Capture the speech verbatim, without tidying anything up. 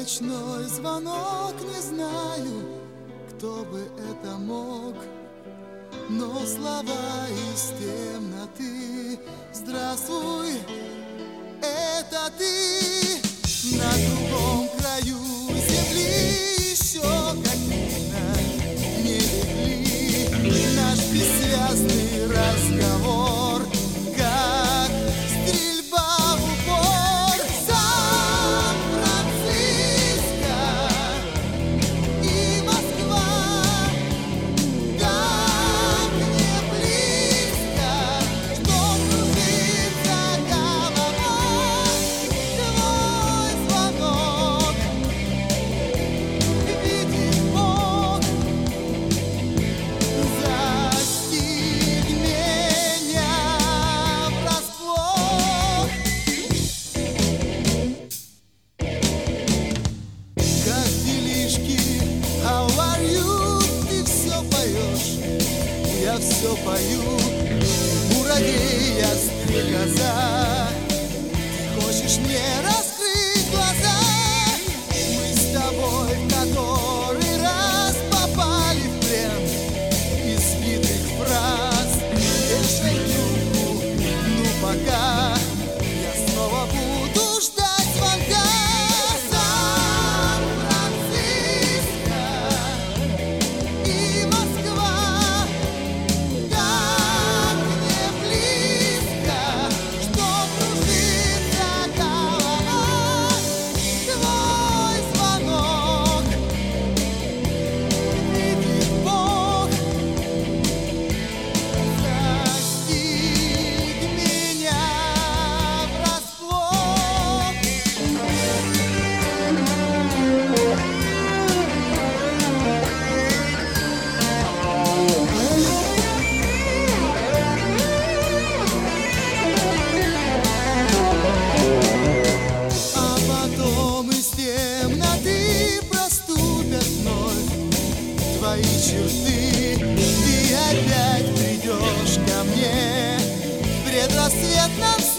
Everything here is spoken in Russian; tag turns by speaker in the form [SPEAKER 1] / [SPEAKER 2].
[SPEAKER 1] Ночной звонок, не знаю, кто бы это мог, но слова из темноты. Здравствуй, это ты. На другом краю земли еще как видно не легли наш бессвязный разговор, как стрельба в упор. Сан-Франциско и Москва так не близко, что кружится голова. Твой звонок видит Бог. Застиг меня врасплох. Как делишки? How are you? Ты все поешь, я все пою. Муравей, стрекоза, ты хочешь мне раскрыть глаза? Мы с тобой в который раз попали в плен избитых фраз. Вешай трубку, ну пока я снова буду ждать звонка. Сан-Франциско и Москва так не близко, что кружится голова. Твой звонок видит Бог. Застиг меня врасплох. А потом из темноты проступят вновь твои черты. Ты опять придешь ко мне в предрассветном